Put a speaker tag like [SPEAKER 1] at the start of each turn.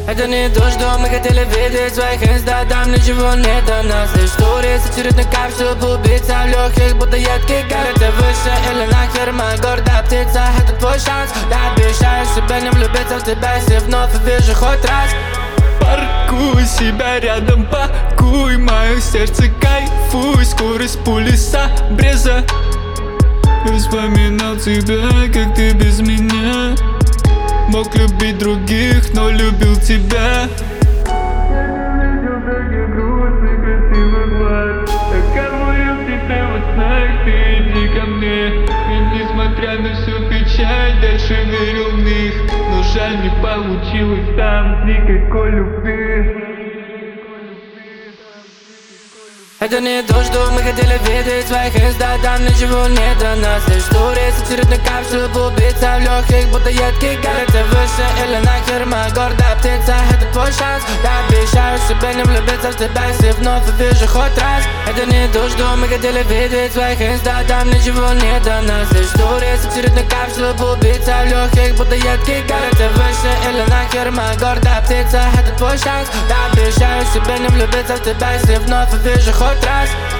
[SPEAKER 1] Это не то, что мы хотели видеть. Своих инста, там ничего нет до нас. История с очередной капсулой, убийца в легких, будто едкий гад. Это выше или нахер, моя гордая птица. Это твой шанс, я обещаю себе не влюбиться в тебя, если вновь увижу хоть раз.
[SPEAKER 2] Паркуй себя рядом, пакуй мое сердце, кайфуй. Скорость пули с обреза. Вспоминал тебя, как ты без меня мог любить других, но любил тебя. Я не видел таких грустных, красивых глаз. Так говорил тебе во снах, ты иди ко мне. И несмотря на всю печаль, дальше верил в них. Но жаль, не получилось там никакой любви.
[SPEAKER 1] Это не то, что мы хотели видеть. Своих инста, там ничего нет до нас. История с очередной капсулой, убийца в легких, будто едкий гад. Это выше или нахер, моя гордая птица. Это твой шанс, я обещаю себе не влюбиться в тебя, если вновь увижу хоть раз. Это не то, что мы хотели видеть. Своих инста, там ничего нет до нас. История с очередной капсулой, убийца в легких, будто едкий гад. Это выше или нахер, моя гордая птица. Это твой шанс, я обещаю себе не влюбиться в тебя, если вновь увижу хоть раз.